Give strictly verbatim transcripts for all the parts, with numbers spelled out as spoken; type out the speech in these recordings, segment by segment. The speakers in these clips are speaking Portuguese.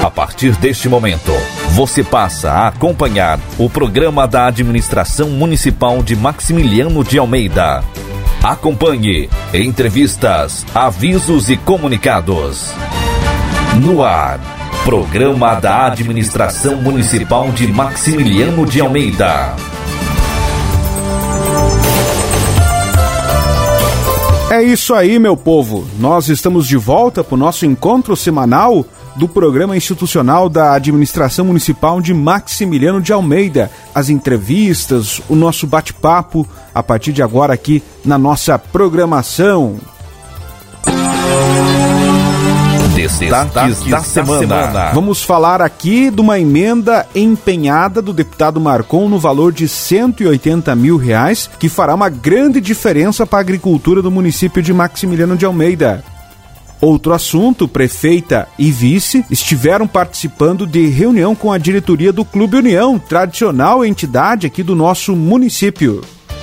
A partir deste momento, você passa a acompanhar o programa da Administração Municipal de Maximiliano de Almeida. Acompanhe entrevistas, avisos e comunicados. No ar, programa da Administração Municipal de Maximiliano de Almeida. É isso aí, meu povo. Nós estamos de volta para o nosso encontro semanal do programa institucional da Administração Municipal de Maximiliano de Almeida. As entrevistas, o nosso bate-papo, a partir de agora aqui na nossa programação. Destaques da semana. Vamos falar aqui de uma emenda empenhada do deputado Marcon no valor de cento e oitenta mil reais, que fará uma grande diferença para a agricultura do município de Maximiliano de Almeida. Outro assunto, prefeita e vice estiveram participando de reunião com a diretoria do Clube União, tradicional entidade aqui do nosso município.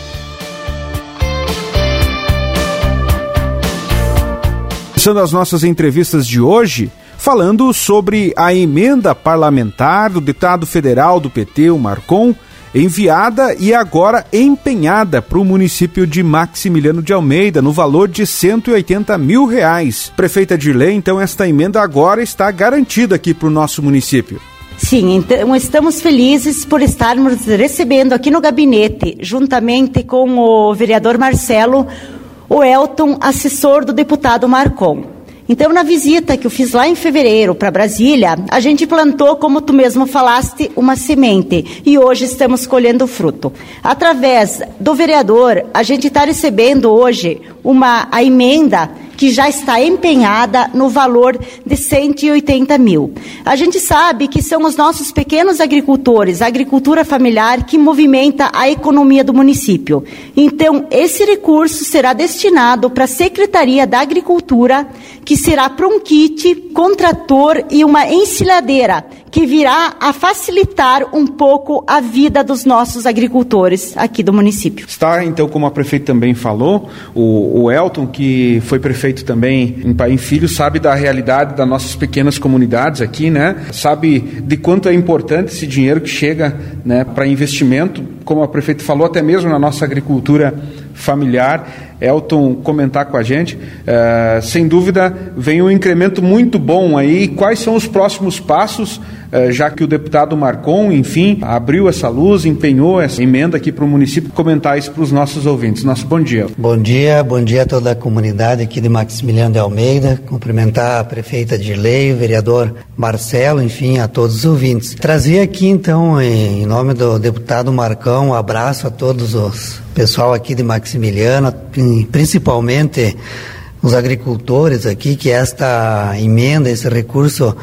Começando as nossas entrevistas de hoje, falando sobre a emenda parlamentar do deputado federal do P T, o Marcon, enviada e agora empenhada para o município de Maximiliano de Almeida, no valor de cento e oitenta mil reais. Prefeita Dirley, então esta emenda agora está garantida aqui para o nosso município. Sim, então estamos felizes por estarmos recebendo aqui no gabinete, juntamente com o vereador Marcelo, o Elton, assessor do deputado Marcon. Então, na visita que eu fiz lá em fevereiro para Brasília, a gente plantou, como tu mesmo falaste, uma semente e hoje estamos colhendo o fruto. Através do vereador, a gente está recebendo hoje uma, a emenda que já está empenhada no valor de cento e oitenta mil. A gente sabe que são os nossos pequenos agricultores, a agricultura familiar, que movimenta a economia do município. Então, esse recurso será destinado para a Secretaria da Agricultura, que será para um kit com trator e uma ensiladeira, que virá a facilitar um pouco a vida dos nossos agricultores aqui do município. Está, então, como a prefeita também falou, o, o Elton, que foi prefeito também em Paim Filho, sabe da realidade das nossas pequenas comunidades aqui, né? Sabe de quanto é importante esse dinheiro que chega, né, para investimento, como a prefeita falou, até mesmo na nossa agricultura familiar. Elton comentar com a gente, uh, sem dúvida vem um incremento muito bom aí. Quais são os próximos passos, uh, já que o deputado Marcon, enfim, abriu essa luz, empenhou essa emenda aqui para o município? Comentar isso para os nossos ouvintes. Nosso bom dia. Bom dia, bom dia a toda a comunidade aqui de Maximiliano de Almeida, cumprimentar a prefeita Dirley, o vereador Marcelo, enfim, a todos os ouvintes. Trazer aqui então, em nome do deputado Marcon, um abraço a todos os pessoal aqui de Maximiliano, principalmente os agricultores aqui, que esta emenda, esse recurso,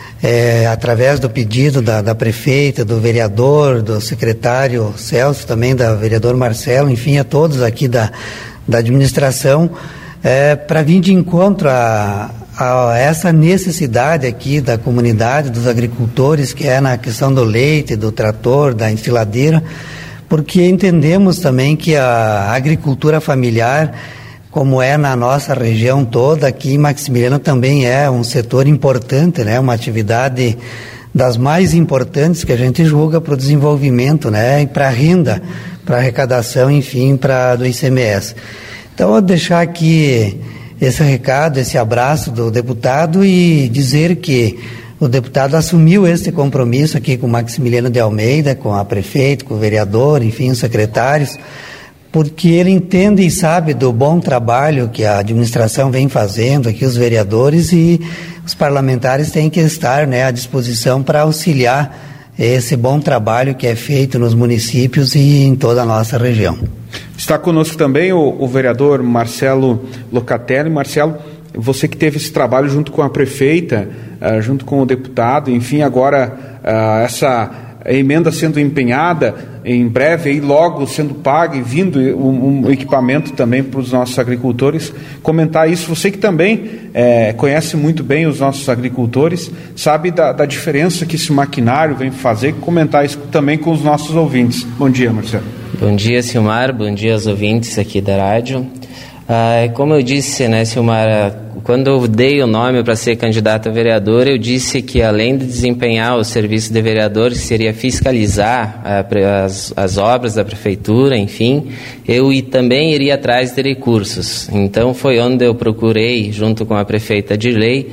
é, através do pedido da, da prefeita, do vereador, do secretário Celso, também da vereador Marcelo, enfim, a todos aqui da, da administração, é, para vir de encontro a, a essa necessidade aqui da comunidade, dos agricultores, que é na questão do leite, do trator, da ensiladeira, porque entendemos também que a agricultura familiar, como é na nossa região toda, aqui em Maximiliano também é um setor importante, né? Uma atividade das mais importantes que a gente julga para o desenvolvimento, né? E para a renda, para a arrecadação, enfim, para do I C M S. Então, eu vou deixar aqui esse recado, esse abraço do deputado e dizer que o deputado assumiu esse compromisso aqui com Maximiliano de Almeida, com a prefeita, com o vereador, enfim, os secretários, porque ele entende e sabe do bom trabalho que a administração vem fazendo aqui, os vereadores, e os parlamentares têm que estar, né, à disposição para auxiliar esse bom trabalho que é feito nos municípios e em toda a nossa região. Está conosco também o, o vereador Marcelo Locatelli. Marcelo, você que teve esse trabalho junto com a prefeita, uh, junto com o deputado, enfim, agora uh, essa emenda sendo empenhada, em breve, aí logo sendo paga e vindo um, um equipamento também para os nossos agricultores. Comentar isso, você que também é, conhece muito bem os nossos agricultores, sabe da, da diferença que esse maquinário vem fazer, comentar isso também com os nossos ouvintes. Bom dia, Marcelo. Bom dia, Silmar, bom dia aos ouvintes aqui da rádio. Ah, como eu disse, né, Silmara, quando eu dei o nome para ser candidato a vereador, eu disse que além de desempenhar o serviço de vereador, que seria fiscalizar ah, as, as obras da prefeitura, enfim, eu e também iria atrás de recursos. Então foi onde eu procurei, junto com a prefeita Dirley,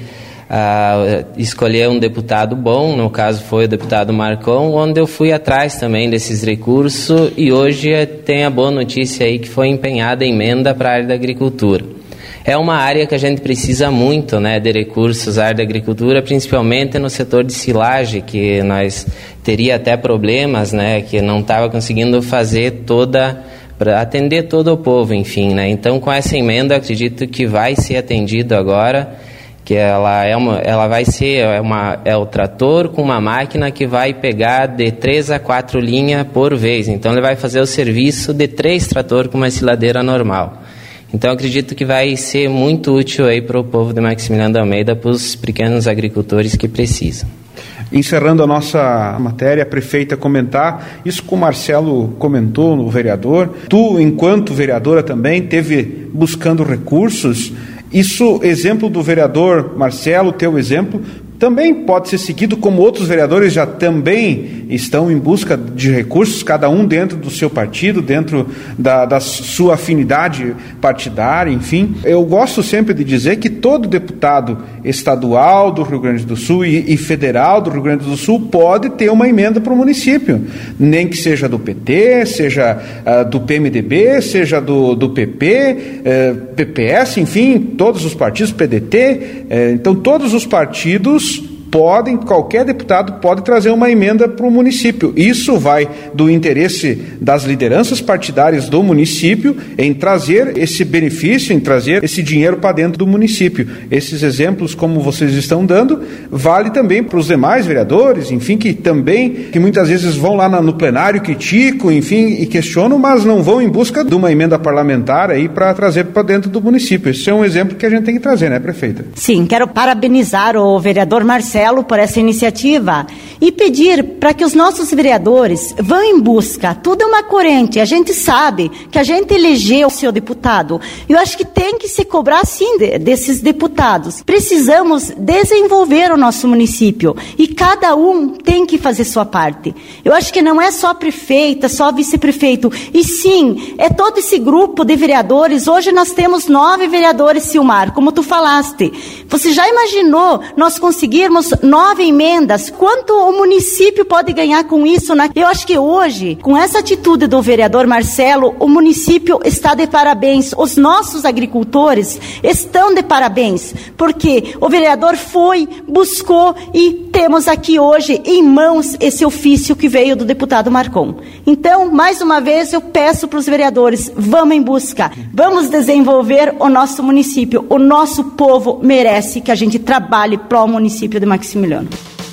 Uh, escolher um deputado bom, no caso foi o deputado Marcon, onde eu fui atrás também desses recursos e hoje tem a boa notícia aí que foi empenhada a emenda para a área da agricultura. É uma área que a gente precisa muito, né, de recursos, a área da agricultura, principalmente no setor de silagem, que nós teria até problemas, né, que não estava conseguindo fazer toda... para atender todo o povo, enfim, né? Então, com essa emenda, acredito que vai ser atendido agora, que ela é uma, ela vai ser é uma é o trator com uma máquina que vai pegar de três a quatro linhas por vez. Então ele vai fazer o serviço de três tratores com uma ensiladeira normal. Então acredito que vai ser muito útil aí para o povo de Maximiliano de Almeida, para os pequenos agricultores que precisam. Encerrando a nossa matéria, a prefeita comentar, isso que o Marcelo comentou, o vereador, tu, enquanto vereadora também, teve buscando recursos. Isso, exemplo do vereador Marcelo, teu exemplo, também pode ser seguido, como outros vereadores já também estão em busca de recursos, cada um dentro do seu partido, dentro da, da sua afinidade partidária, enfim. Eu gosto sempre de dizer que todo deputado estadual do Rio Grande do Sul e, e federal do Rio Grande do Sul pode ter uma emenda para o município, nem que seja do P T, seja uh, do P M D B, seja do, do P P, uh, P P S, enfim, todos os partidos, P D T, uh, então todos os partidos podem, qualquer deputado pode trazer uma emenda para o município. Isso vai do interesse das lideranças partidárias do município em trazer esse benefício, em trazer esse dinheiro para dentro do município. Esses exemplos, como vocês estão dando, vale também para os demais vereadores, enfim, que também, que muitas vezes vão lá no plenário, criticam, enfim, e questionam, mas não vão em busca de uma emenda parlamentar aí para trazer para dentro do município. Esse é um exemplo que a gente tem que trazer, né, prefeita? Sim, quero parabenizar o vereador Marcelo por essa iniciativa e pedir para que os nossos vereadores vão em busca, tudo é uma corrente, a gente sabe que a gente elegeu o seu deputado, eu acho que tem que se cobrar sim de, desses deputados, precisamos desenvolver o nosso município e cada um tem que fazer sua parte. Eu acho que não é só prefeita, só vice-prefeito, e sim, é todo esse grupo de vereadores. Hoje nós temos nove vereadores, Silmar, como tu falaste. Você já imaginou nós conseguirmos nove emendas? Quanto o município pode ganhar com isso? Né? Eu acho que hoje, com essa atitude do vereador Marcelo, o município está de parabéns. Os nossos agricultores estão de parabéns, porque o vereador foi, buscou e temos aqui hoje em mãos esse ofício que veio do deputado Marcon. Então, mais uma vez, eu peço para os vereadores, vamos em busca, vamos desenvolver o nosso município. O nosso povo merece que a gente trabalhe para o município de Maximiliano.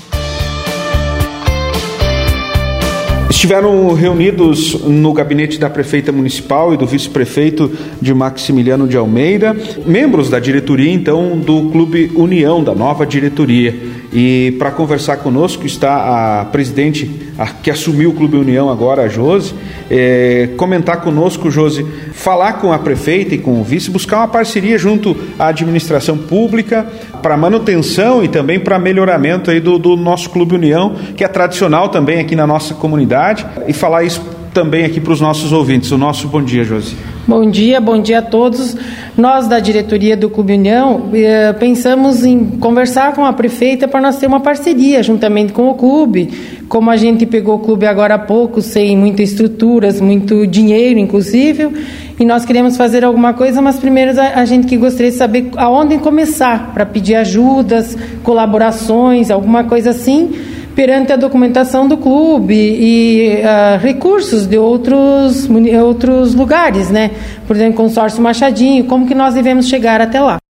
Estiveram reunidos no gabinete da prefeita municipal e do vice-prefeito de Maximiliano de Almeida, membros da diretoria, então, do Clube União, da nova diretoria. E para conversar conosco está a presidente, a, que assumiu o Clube União agora, a Josi. É, comentar conosco, Josi, falar com a prefeita e com o vice, buscar uma parceria junto à administração pública para manutenção e também para melhoramento aí do, do nosso Clube União, que é tradicional também aqui na nossa comunidade, e falar isso também aqui para os nossos ouvintes. O nosso bom dia, Josi. Bom dia, bom dia a todos. Nós da diretoria do Clube União eh, pensamos em conversar com a prefeita para nós ter uma parceria juntamente com o clube. Como a gente pegou o clube agora há pouco, sem muitas estruturas, muito dinheiro inclusive, e nós queremos fazer alguma coisa, mas primeiro a, a gente que gostaria de saber aonde começar para pedir ajudas, colaborações, alguma coisa assim, perante a documentação do clube e uh, recursos de outros, outros lugares, né? Por exemplo, consórcio Machadinho, como que nós devemos chegar até lá?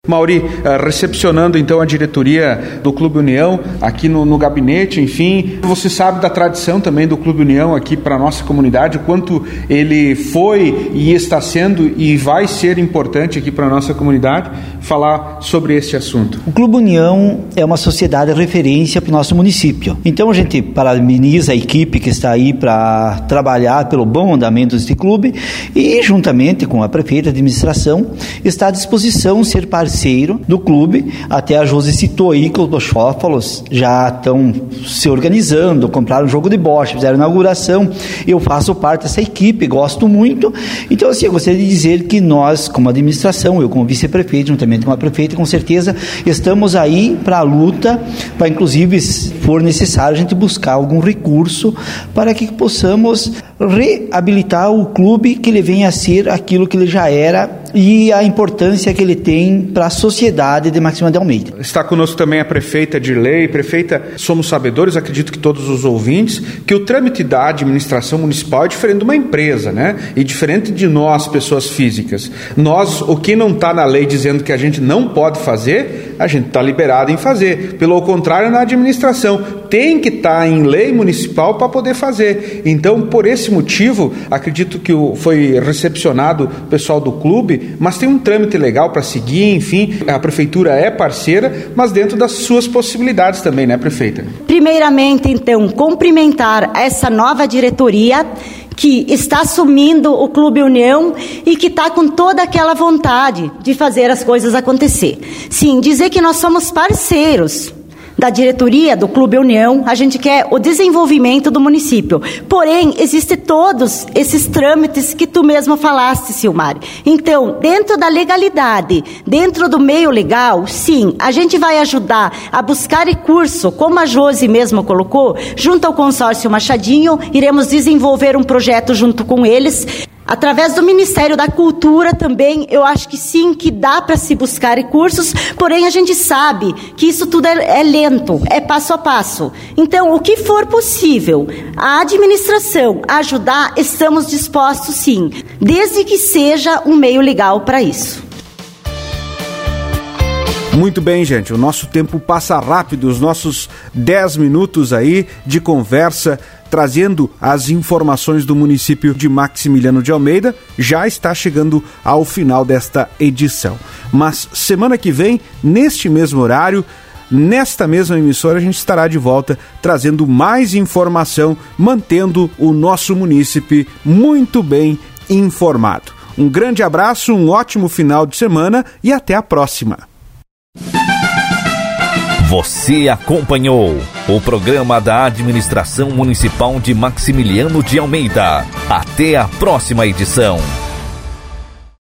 Mauri, recepcionando então a diretoria do Clube União aqui no, no gabinete, enfim, você sabe da tradição também do Clube União aqui para a nossa comunidade, o quanto ele foi e está sendo e vai ser importante aqui para a nossa comunidade, falar sobre este assunto. O Clube União é uma sociedade de referência para o nosso município. Então a gente parabeniza a equipe que está aí para trabalhar pelo bom andamento deste clube e, juntamente com a prefeita de administração, está à disposição ser parceiro do clube. Até a Josi citou aí que os bochófalos já estão se organizando, compraram um jogo de bocha, fizeram inauguração. Eu faço parte dessa equipe, gosto muito. Então, assim, eu gostaria de dizer que nós, como administração, eu como vice-prefeito, juntamente com a prefeita, com certeza estamos aí para a luta, para inclusive, se for necessário, a gente buscar algum recurso para que possamos reabilitar o clube, que ele venha a ser aquilo que ele já era e a importância que ele tem para a sociedade de Maximiliano de Almeida. Está conosco também a prefeita Dirley. Prefeita, somos sabedores, acredito que todos os ouvintes, que o trâmite da administração municipal é diferente de uma empresa, né? E diferente de nós, pessoas físicas. Nós, o que não está na lei dizendo que a gente não pode fazer, a gente está liberado em fazer. Pelo contrário, na administração, tem que estar em lei municipal para poder fazer. Então, por esse motivo, acredito que o, foi recepcionado o pessoal do clube, mas tem um trâmite legal para seguir, enfim, a prefeitura é parceira, mas dentro das suas possibilidades também, né, prefeita? Primeiramente, então, cumprimentar essa nova diretoria que está assumindo o Clube União e que está com toda aquela vontade de fazer as coisas acontecer. Sim, dizer que nós somos parceiros da diretoria do Clube União, a gente quer o desenvolvimento do município. Porém, existem todos esses trâmites que tu mesmo falaste, Silmar. Então, dentro da legalidade, dentro do meio legal, sim, a gente vai ajudar a buscar recurso, como a Josi mesmo colocou, junto ao consórcio Machadinho, iremos desenvolver um projeto junto com eles. Através do Ministério da Cultura também, eu acho que sim, que dá para se buscar recursos, porém a gente sabe que isso tudo é, é lento, é passo a passo. Então, o que for possível, a administração ajudar, estamos dispostos sim, desde que seja um meio legal para isso. Muito bem, gente, o nosso tempo passa rápido, os nossos dez minutos aí de conversa, trazendo as informações do município de Maximiliano de Almeida, já está chegando ao final desta edição. Mas semana que vem, neste mesmo horário, nesta mesma emissora, a gente estará de volta trazendo mais informação, mantendo o nosso munícipe muito bem informado. Um grande abraço, um ótimo final de semana e até a próxima. Você acompanhou o programa da Administração Municipal de Maximiliano de Almeida. Até a próxima edição.